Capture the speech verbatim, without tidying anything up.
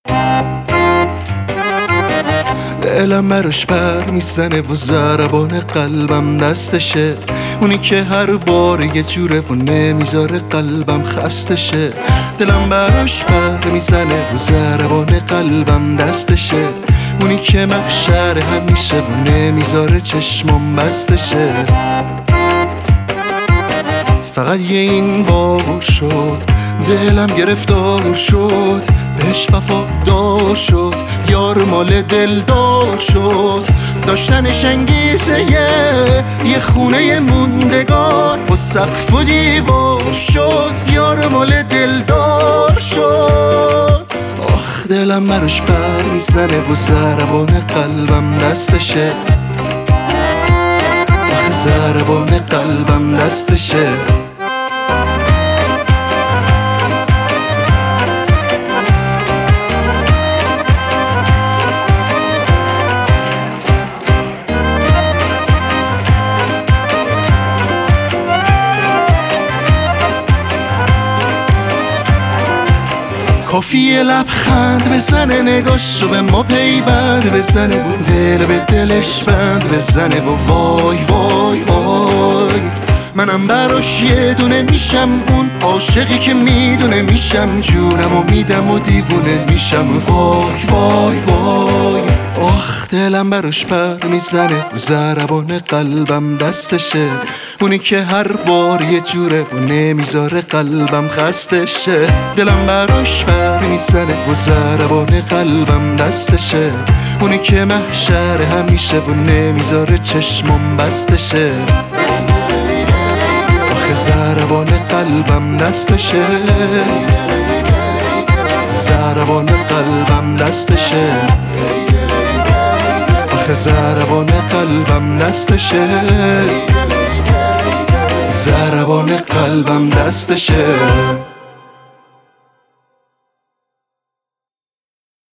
دلم براش پر میزنه و ضربان قلبم دستشه، اونی که هر بار یه جوره و نمیذاره قلبم خستشه. دلم براش پر میزنه و ضربان قلبم دستشه، اونی که محشر همیشه و نمیذاره چشمم بستشه. فقط یه این بار شد دلم گرفتار شد، بهش وفادار شد، یار مال دلدار شد. داشتنش انگیزه یه خونه موندگار، با سقف و دیوار شد، یار مال دلدار شد. آخ دلم براش پر میزنه و ضربان قلبم دستشه، آخ ضربان قلبم دستشه. کافیه لبخند بزنه، نگاهشو به ما پیوند بزنه، و دل به دلش بند بزنه، و وای وای وای. منم براش یه دونه میشم، اون عاشقی که میدونه میشم، جونم و میدم و دیوونه میشم. وای وای وای. آخ دلم براش پر میزنه و ضربان قلبم دستشه، اونی که هر بار یه جوره و نمیذاره قلبم خستشه. دلم براش پر میزنه و ضربان قلبم دستشه، اونی که محشر همیشه و نمیذاره چشمم بستشه. آخه ضربان قلبم دستشه، ضربان قلبم دستشه، آخه ضربان قلبم دستشه، ضربان قلبم دستشه.